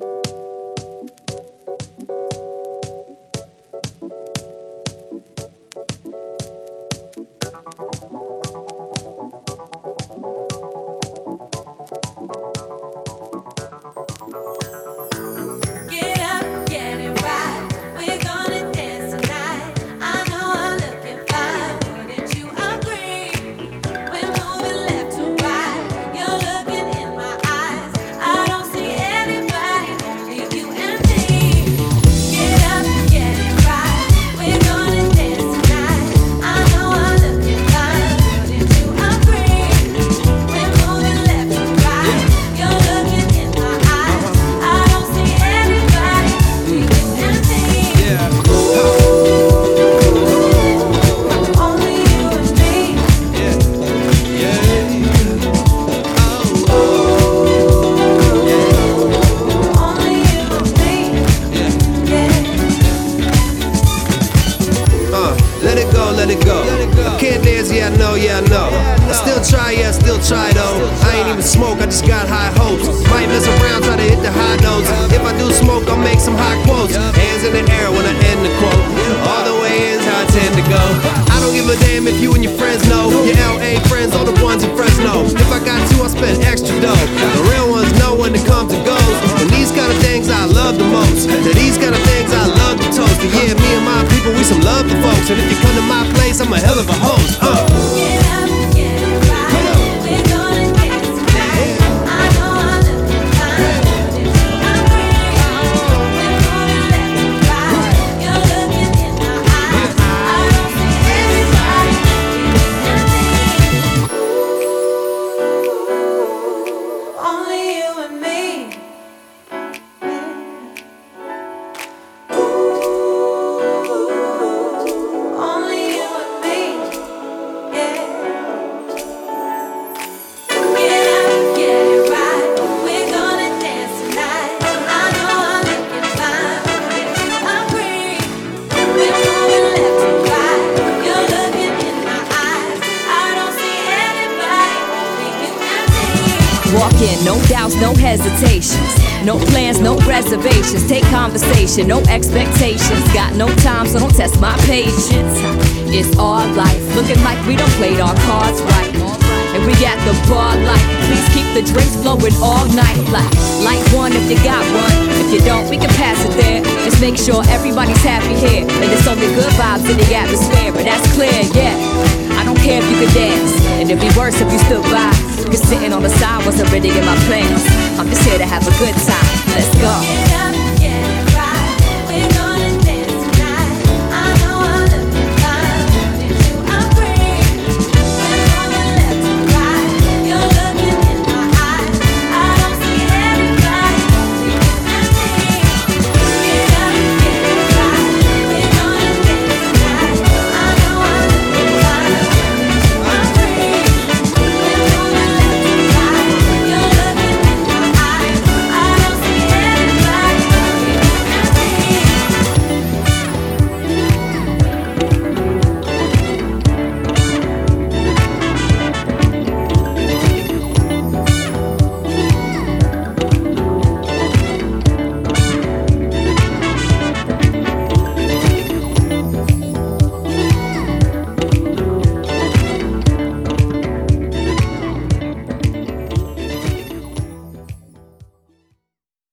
No doubts, no hesitations. No plans, no reservations. Take conversation, no expectations. Got no time, so don't test my patience. It's our life, looking like we done played our cards right. And we at the bar like, please keep the drinks flowing all night. Like one if you got one. If you don't, we can pass it there. Let's make sure everybody's happy here. And there's only good vibes in the atmosphere, but that's clear, yeah. I don't care if you could dance, and it'd be worse if you stood by. Cause sitting on the side was already in my plans. I'm just here to have a good time.